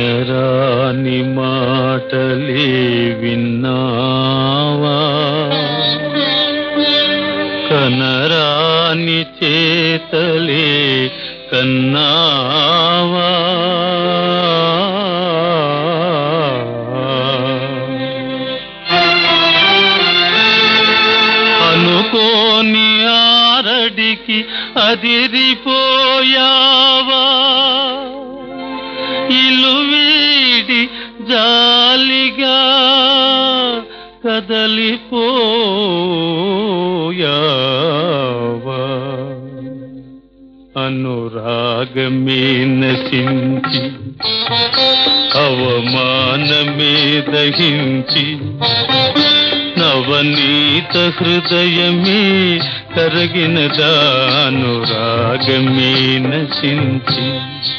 వినరాని మాటలే విన్నావా, కనరాని చేతలే కన్నావా, అనుకోని ఆరడికి అదిరిపోయావా, ఇల్లు వీడి జాలిగా కదలిపోయావా, అనురాగమే నశించి అవమానమే దహించి నవనీత హృదయమే కరగినదా, అనురాగమే నశించి.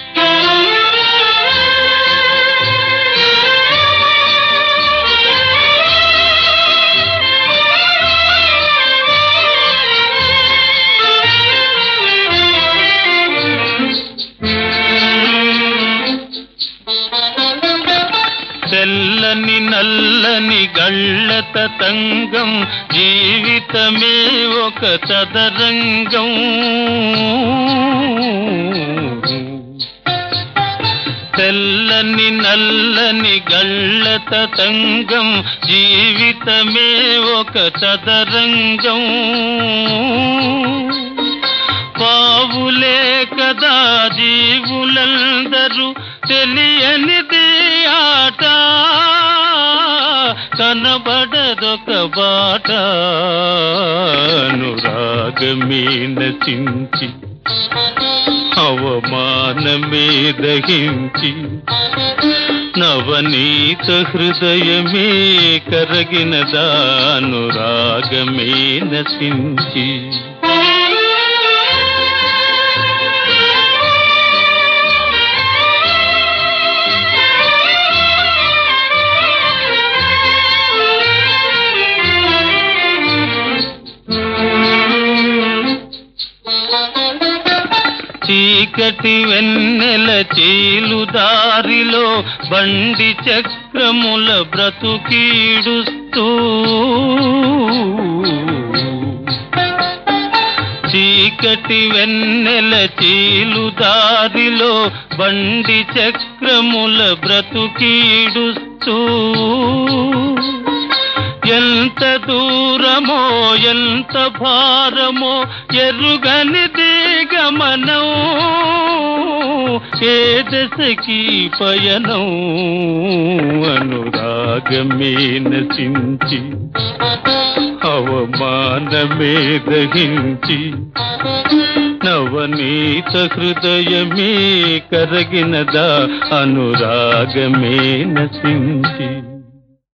తెల్లని నల్లని గళ్ళ తతంగం, జీవితమే ఒక చదరంగం. తెల్లని నల్లని గళ్ళ తతంగం, జీవితమే ఒక చదరంగం. పావులే కదా జీవులందరూ, తెలియనిది ఆట, కనబడదొక బాట, అనురాగమే నశించి అవమానమే దహించి నవనీత హృదయమే కరగినదా, అనురాగమే నశించి. చీకటి వెన్నెల చీలుదారిలో బండి చక్రముల బ్రతుకీడుస్తూ, చీకటి వెన్నెల చీలుదారిలో బండి చక్రముల బ్రతుకీడుస్తూ, ఎంత దూరమో ఎంత భారమో ఎరుగనిది గమనం, ఏ దశకి పయనం, అనురాగమే నశించి అవమానమే దహించి నవనీత హృదయమే కరగినదా, అనురాగమే నశించి.